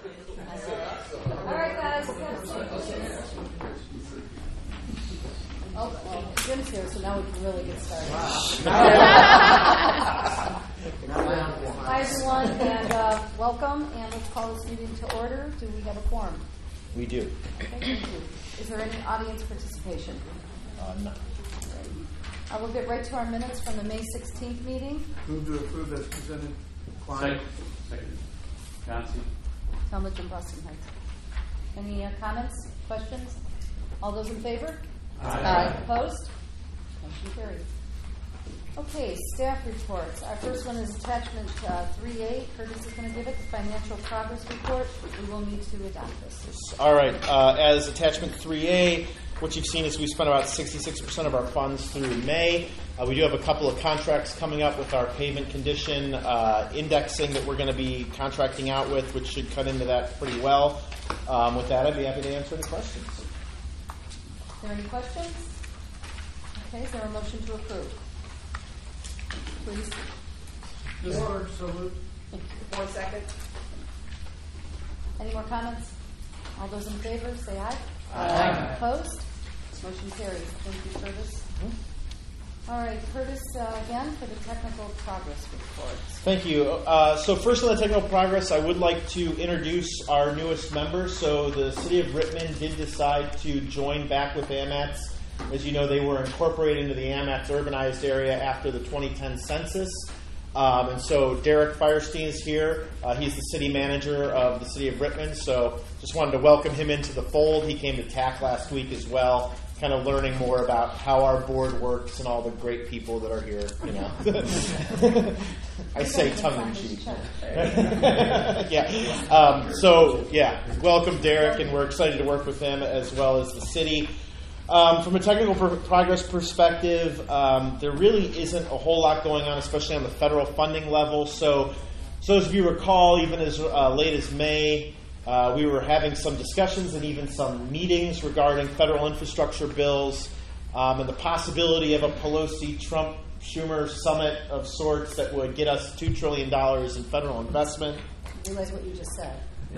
All right, guys. Oh, well, Jim's here, so now we can really get started. Hi, everyone, and welcome. And let's call this meeting to order. Do we have a quorum? We do. Okay, thank you. Is there any audience participation? No. We'll get right to our minutes from the May 16th meeting. Move to approve as presented. Klein. Second. Johnson. Talmadge and Boston Heights. Any comments, questions? All those in favor? Aye. Opposed? Motion carried. Okay, staff reports. Our first one is attachment 3A. Curtis is going to give it, the financial progress report. We will need to adopt this. All right. As attachment 3A, what you've seen is we spent about 66% of our funds through May. We do have a couple of contracts coming up with our pavement condition indexing that we're going to be contracting out with, which should cut into that pretty well. With that, I'd be happy to answer any questions. Are there any questions? Okay, is there a motion to approve? Please. This order, so moved. 1 second. Any more comments? All those in favor, say aye. Aye. Opposed? Motion carries. Thank you, Curtis. All right, Curtis, again, for the technical progress report. Thank you. So first on the technical progress, I would like to introduce our newest member. So the City of Rittman did decide to join back with AMATS. As you know, they were incorporated into the AMATS urbanized area after the 2010 census. And so Derek Firestein is here. He's the city manager of the City of Rittman. So just wanted to welcome him into the fold. He came to TAC last week as well, kind of learning more about how our board works and all the great people that are here. You know, I say tongue in cheek. Yeah. So yeah, welcome Derek, and we're excited to work with him as well as the city. From a technical progress perspective, there really isn't a whole lot going on, especially on the federal funding level. So as if you recall, even as late as May, we were having some discussions and even some meetings regarding federal infrastructure bills and the possibility of a Pelosi-Trump-Schumer summit of sorts that would get us $2 trillion in federal investment. You realize what you just said.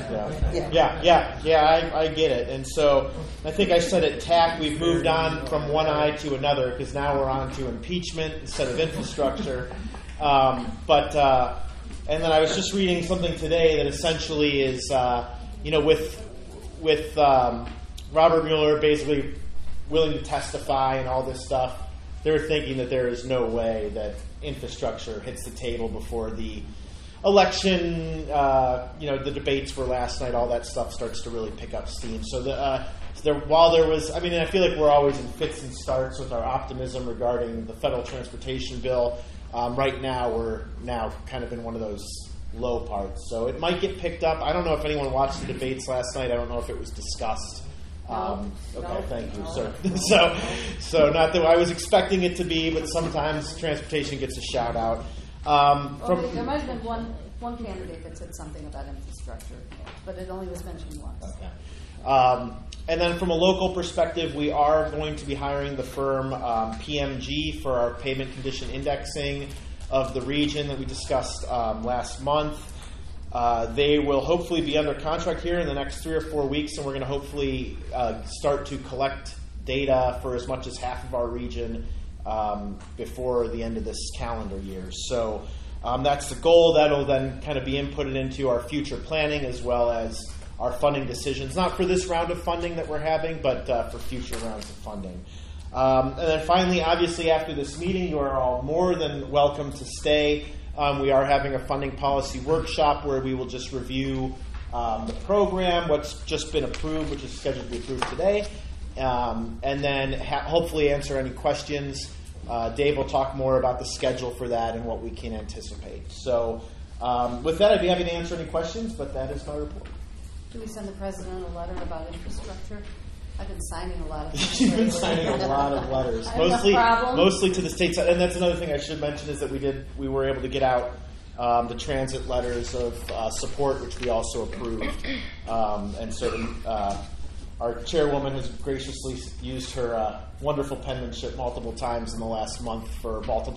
Yeah, I get it. And so I think I said at TAC, we've moved on from one eye to another because now we're on to impeachment instead of infrastructure. And then I was just reading something today that essentially is, with Robert Mueller basically willing to testify and all this stuff, they're thinking that there is no way that infrastructure hits the table before the election, the debates were last night, all that stuff starts to really pick up steam. So while there was, I feel like we're always in fits and starts with our optimism regarding the federal transportation bill. Right now, we're now kind of in one of those low parts. So it might get picked up. I don't know if anyone watched the debates last night. I don't know if it was discussed. Okay, thank you. So not that I was expecting it to be, but sometimes transportation gets a shout out. There might have been one candidate that said something about infrastructure, but it only was mentioned once. Okay. And then from a local perspective, we are going to be hiring the firm PMG for our pavement condition indexing of the region that we discussed last month. They will hopefully be under contract here in the next 3 or 4 weeks, and we're going to hopefully start to collect data for as much as half of our region before the end of this calendar year. So that's the goal. That'll then kind of be inputted into our future planning as well as our funding decisions, not for this round of funding that we're having, but for future rounds of funding. And then finally, obviously, after this meeting, you are all more than welcome to stay. We are having a funding policy workshop where we will just review the program, what's just been approved, which is scheduled to be approved today, and then hopefully answer any questions. Dave will talk more about the schedule for that and what we can anticipate. So with that, I'd be happy to answer any questions, but that is my report. Do we send the president a letter about infrastructure? I've been signing a lot of things. You've been signing a lot of letters, mostly to the states. And that's another thing I should mention is that we were able to get out the transit letters of support, which we also approved. And so our chairwoman has graciously used her wonderful penmanship multiple times in the last month for multiple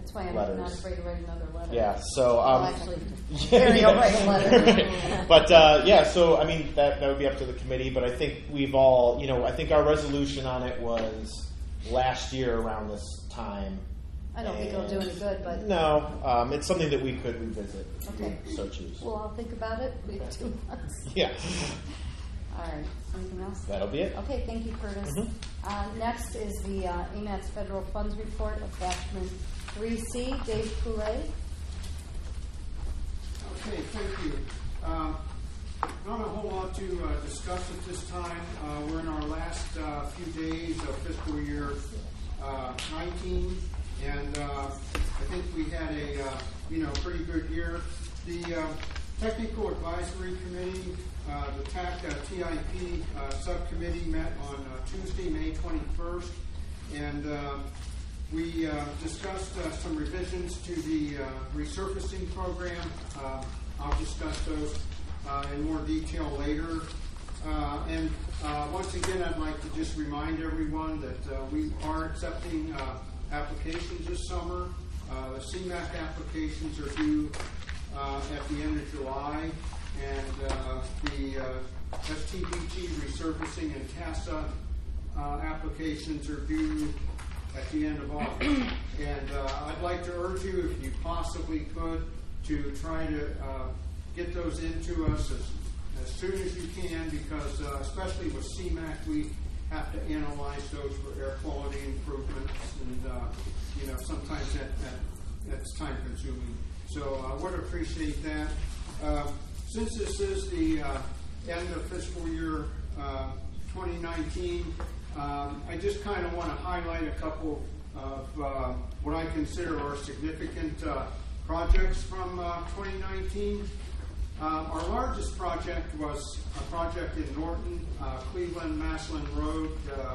That's why I'm not letters. afraid to write another letter. Yeah, so Well, actually, Terry will write a letter. but so I mean that would be up to the committee. But I think we've all, I think our resolution on it was last year around this time. I don't think it'll do any good, but No, it's something that we could revisit if Okay. we so choose. well, I'll think about it. We have 2 months. Yeah, All right. Anything else? that'll be it. Okay, thank you, Curtis. Mhm. Next is the AMATS Federal Funds Report, attachment 3C. Dave Poulet. Okay, thank you. Not a whole lot to discuss at this time. We're in our last few days of fiscal year 19, and I think we had a pretty good year. The Technical Advisory Committee, the TIP subcommittee met on Tuesday, May 21st, and we discussed some revisions to the resurfacing program. I'll discuss those in more detail later. And once again, I'd like to just remind everyone that we are accepting applications this summer. The CMAQ applications are due at the end of July, and the STBG resurfacing and CASA applications are due at the end of August. And I'd like to urge you, if you possibly could, to try to get those into us as soon as you can, because especially with CMAQ, we have to analyze those for air quality improvements, and sometimes that's time consuming. So I would appreciate that. Since this is the end of fiscal year 2019, I just kind of want to highlight a couple of what I consider are significant projects from 2019. Our largest project was a project in Norton, Cleveland Maslin Road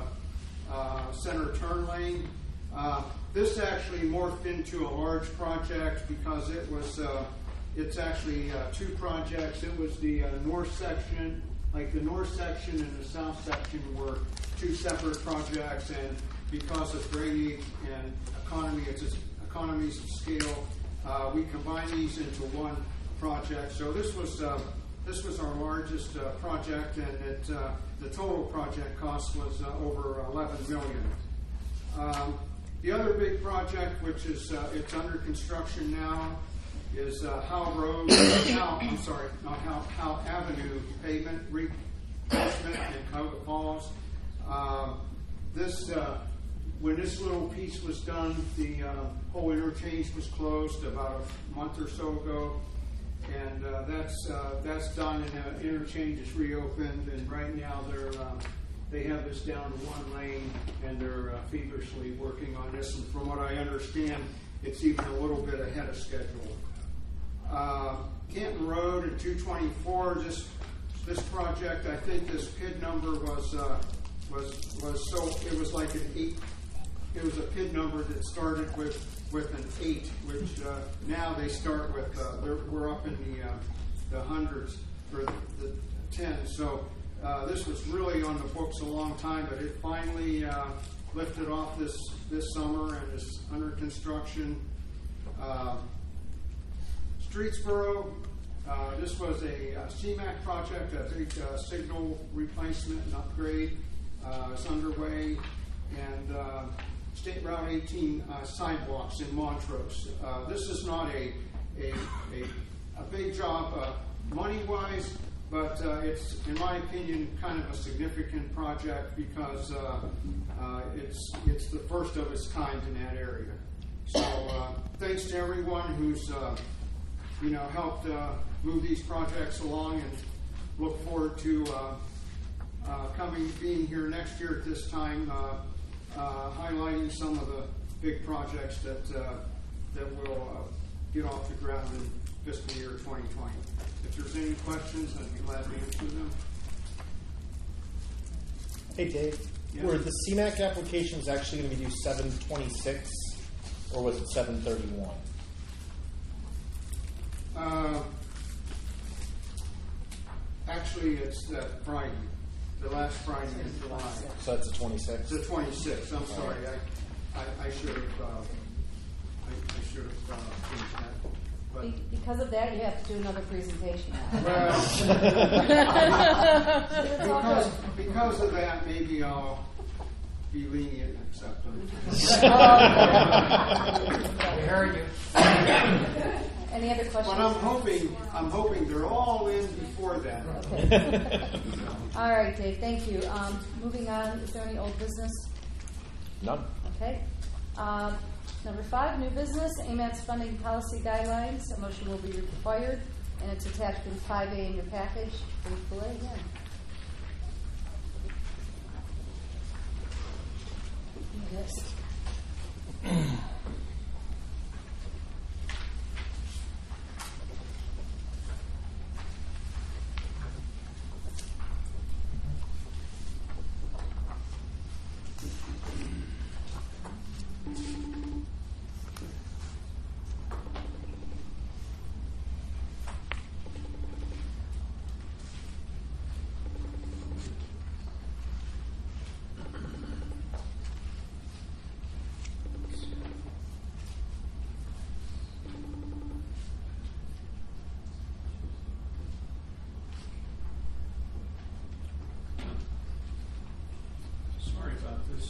center turn lane. This actually morphed into a large project because it's actually 2 projects. It was the north section, like the north section and the south section were 2 separate projects, and because of drainage and economies of scale, we combined these into one project. So this was our largest project, and the total project cost was over $11 million. The other big project, which is it's under construction now, is Howe Avenue pavement replacement in Cuyahoga Falls. When this little piece was done, the whole interchange was closed about a month or so ago, and that's done, and the interchange is reopened. And right now they have this down to 1 lane, and they're feverishly working on this. And from what I understand, it's even a little bit ahead of schedule. Canton Road and 224. This project, I think this PID number was so it was like an 8. It was a PID number that started with an 8, which now they start with we're up in the hundreds or the 10s. So this was really on the books a long time, but it finally lifted off this summer and is under construction. Streetsboro, this was a CMAQ project, a big signal replacement and upgrade. It's underway, and State Route 18 sidewalks in Montrose. This is not a big job money-wise, but it's, in my opinion, kind of a significant project because it's the first of its kind in that area. So thanks to everyone who's helped move these projects along, and look forward to being here next year at this time, highlighting some of the big projects that will get off the ground in fiscal year 2020. If there's any questions, I'd be glad to answer them. Hey, Dave. Yeah. Were the CMAQ applications actually going to be due 7/26, or was it 7/31? Actually, it's that Friday, the last Friday in July. So that's the 26th? The 26th. I'm sorry, I should have should have changed that. But, Because of that, you have to do another presentation. well, It's all good. because of that, maybe I'll be lenient and accept them. We heard you. Any other questions? But I'm hoping they're all in before then. Okay. All right, Dave, thank you. Moving on, is there any old business? None. Okay. Number 5, new business, AMAT's funding policy guidelines. A motion will be required, and it's attached in 5A in your package. Please delay again. Yes. Sorry about this.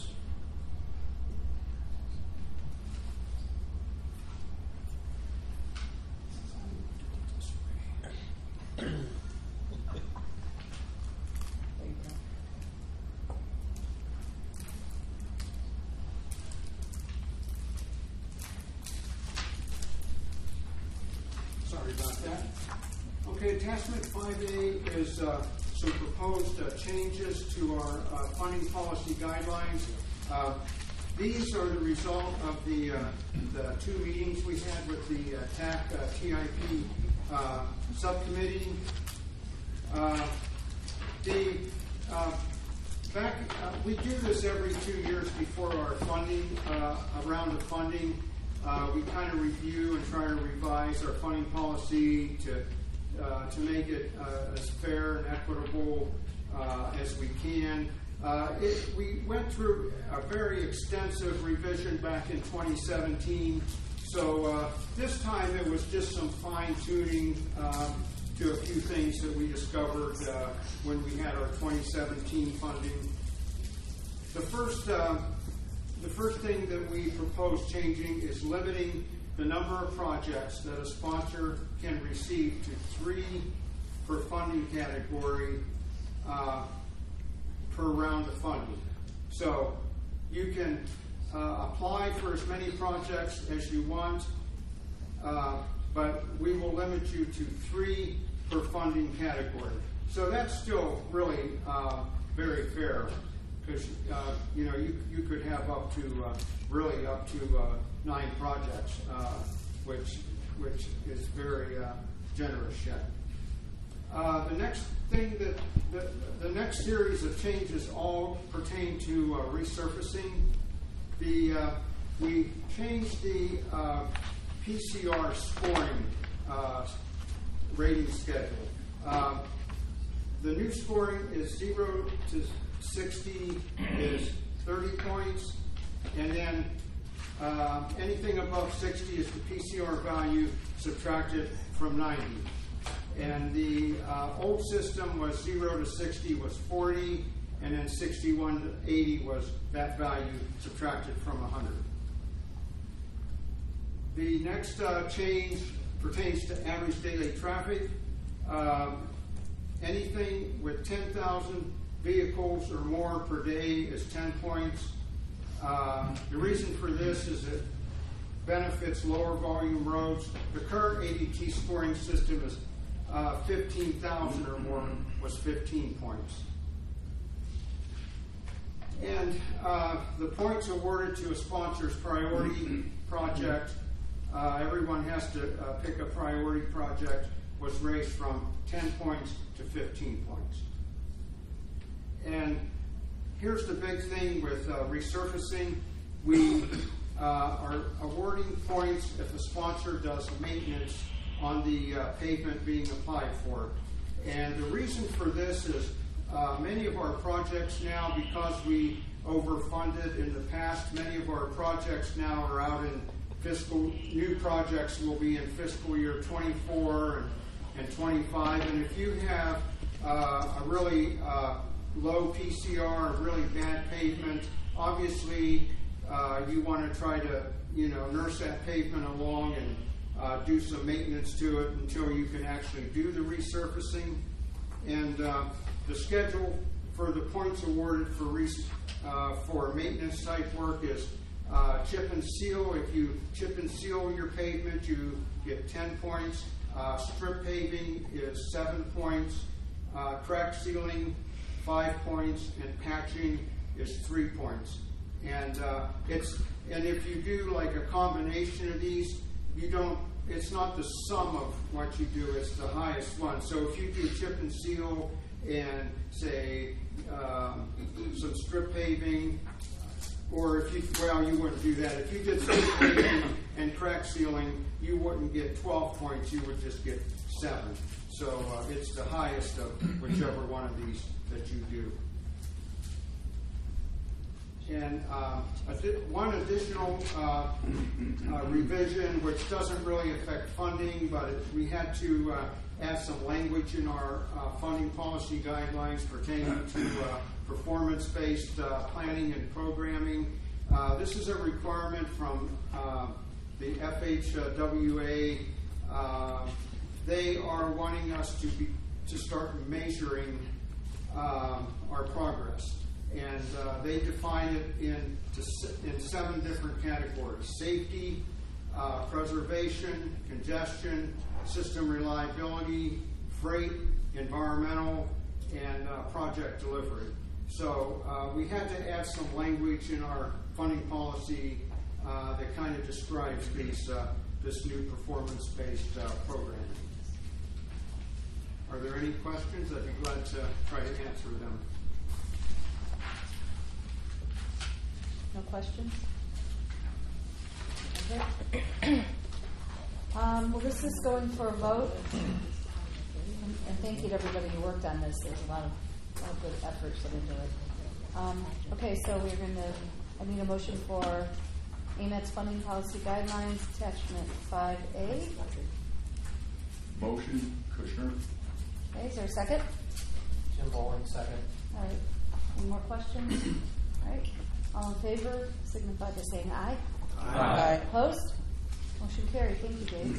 Sorry about that. Okay, attachment 5A is some proposed changes to our funding policy guidelines. These are the result of the 2 meetings we had with the TAC TIP subcommittee. We do this every 2 years before our funding, a round of funding. We kind of review and try to revise our funding policy to make it as fair and equitable as we can. We went through a very extensive revision back in 2017. So this time it was just some fine-tuning to a few things that we discovered when we had our 2017 funding. The first thing that we propose changing is limiting the number of projects that a sponsor can receive to 3 per funding category per round of funding. So you can apply for as many projects as you want, but we will limit you to 3 per funding category. So that's still really very fair, because you could have up to really up to 9 projects, which is very generous yet. The next thing the next series of changes all pertain to resurfacing. We changed the PCR scoring rating schedule. The new scoring is 0 to 60 is 30 points, and then anything above 60 is the PCR value subtracted from 90. And the old system was 0 to 60 was 40, and then 61 to 80 was that value subtracted from 100. The next change pertains to average daily traffic. Anything with 10,000 vehicles or more per day is 10 points. The reason for this is it benefits lower volume roads. The current ADT scoring system is 15,000 or more was 15 points. And the points awarded to a sponsor's priority project, everyone has to pick a priority project, was raised from 10 points to 15 points. And here's the big thing with resurfacing. We are awarding points if a sponsor does maintenance on the pavement being applied for. And the reason for this is many of our projects now, because we overfunded in the past, many of our projects now are out in new projects will be in fiscal year 24 and 25. And if you have a really low PCR, a really bad pavement, obviously you want to try to nurse that pavement along and do some maintenance to it until you can actually do the resurfacing. And the schedule for the points awarded for maintenance type work is chip and seal. If you chip and seal your pavement, you get 10 points. Strip paving is 7 points. Crack sealing, 5 points, and patching is 3 points. And if you do like a combination of these, it's not the sum of what you do, it's the highest one. So if you do chip and seal and say some strip paving, or if you wouldn't do that. If you did strip paving and crack sealing, you wouldn't get 12 points, you would just get 7. So it's the highest of whichever one of these that you do. And one additional revision, which doesn't really affect funding, but we had to add some language in our funding policy guidelines pertaining to performance-based planning and programming. This is a requirement from the FHWA. They are wanting us to start measuring our progress. And they define it in 7 different categories: safety, preservation, congestion, system reliability, freight, environmental, and project delivery. So we had to add some language in our funding policy that kind of describes this new performance-based programming. Are there any questions? I'd be glad to try to answer them. No questions? Okay. Well, this is going for a vote. And thank you to everybody who worked on this. There's a lot of good efforts put into it. Okay, so I need a motion for AMET's funding policy guidelines, attachment 5A. Motion, Kushner. Okay, is there a second? Jim Bowling, second. All right. Any more questions? All right. All in favor, signify by saying aye. Aye. Opposed? Motion carried. Thank you, Dave.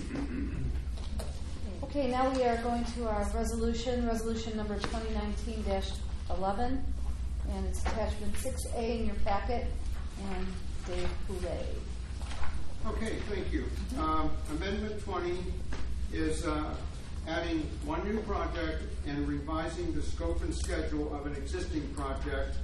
Okay, now we are going to our resolution number 2019-11, and it's attachment 6A in your packet, and Dave Poulet. Okay, thank you. Amendment 20 is adding one new project and revising the scope and schedule of an existing project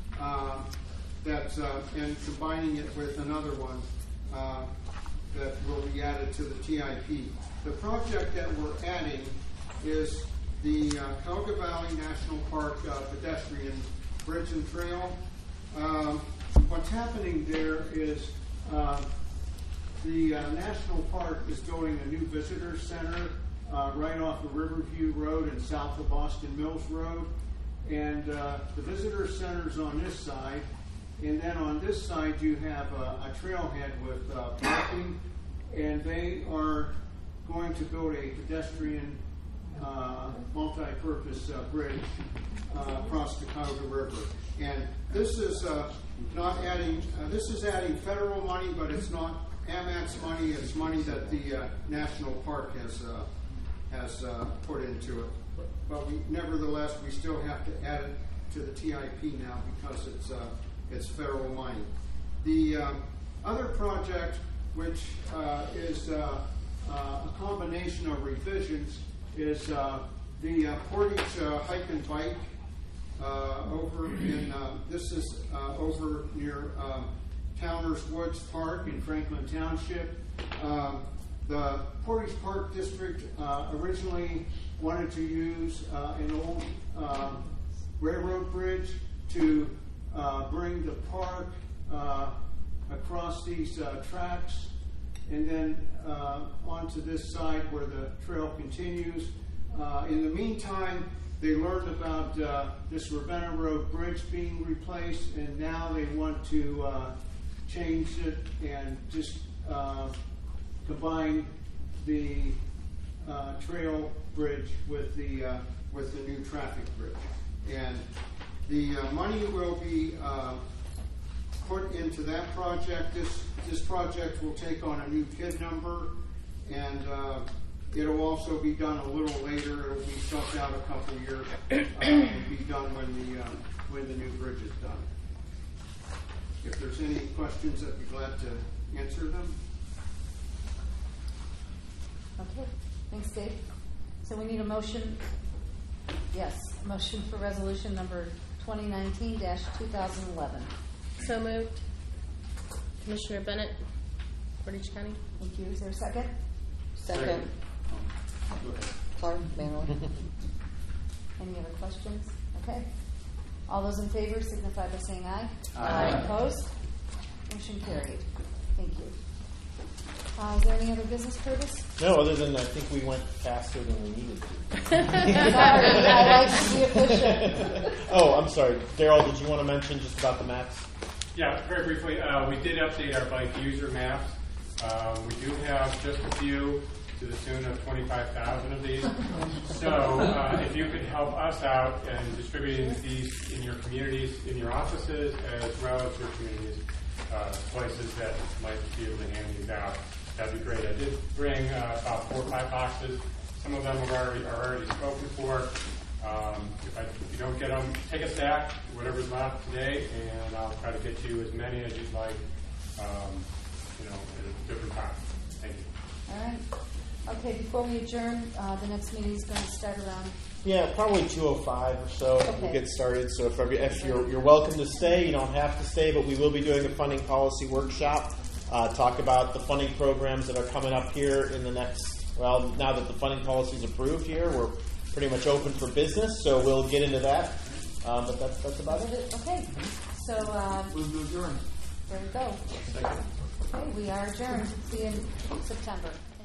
and combining it with another one that will be added to the TIP. The project that we're adding is the Cauca Valley National Park pedestrian bridge and trail. What's happening there is the National Park is building a new visitor center right off of Riverview Road and south of Boston Mills Road. And the visitor center's on this side. And then on this side you have a trailhead with parking. And they are going to build a pedestrian multi-purpose bridge across the Cauca River. And this is not adding, this is adding federal money, but it's not AMAT's money, it's money that the National Park has put into it. But nevertheless, we still have to add it to the TIP now because it's federal money. The other project, which is a combination of revisions, is the Portage Hike and Bike this is over near Towners Woods Park in Franklin Township. The Portage Park District originally wanted to use an old railroad bridge to bring the park across these tracks and then onto this side where the trail continues. In the meantime, they learned about this Ravenna Road Bridge being replaced, and now they want to change it and just combine the trail bridge with the new traffic bridge. And the money will be put into that project. This project will take on a new KID number, and it'll also be done a little later. It'll be stuffed out a couple years. It'll be done when the new bridge is done. If there's any questions, I'd be glad to answer them. Okay, thanks, Dave. So we need a motion. Yes, a motion for resolution number 2019-2011. So moved. Commissioner Bennett, Portage County. Thank you. Is there a second? Second. Go ahead. Clark, Manley. Any other questions? Okay. All those in favor signify by saying aye. Aye. Opposed? Motion carried. Thank you. Is there any other business, Curtis? No, other than I think we went faster than we needed to. Sorry, I like to be efficient. Oh, I'm sorry. Daryl, did you want to mention just about the maps? Yeah, very briefly, we did update our bike user maps. We do have just a few to the tune of 25,000 of these. So if you could help us out in distributing these in your communities, in your offices, as well as your communities, places that might be able to hand these out, that'd be great. I did bring about 4 or 5 boxes. Some of them are already spoken for. If you don't get them, take a stack, whatever's left today, and I'll try to get you as many as you'd like, at a different time. Thank you. All right. Okay, before we adjourn, the next meeting is going to start around. Yeah, probably 2:05 or so. Okay. We'll get started. So if you're welcome to stay, you don't have to stay, but we will be doing a funding policy workshop. Talk about the funding programs that are coming up here in the next. Well, now that the funding policy is approved here, we're pretty much open for business. So we'll get into that. But that's about it. Okay. So Move to adjourn. there we go. Okay, we are adjourned. See you in September.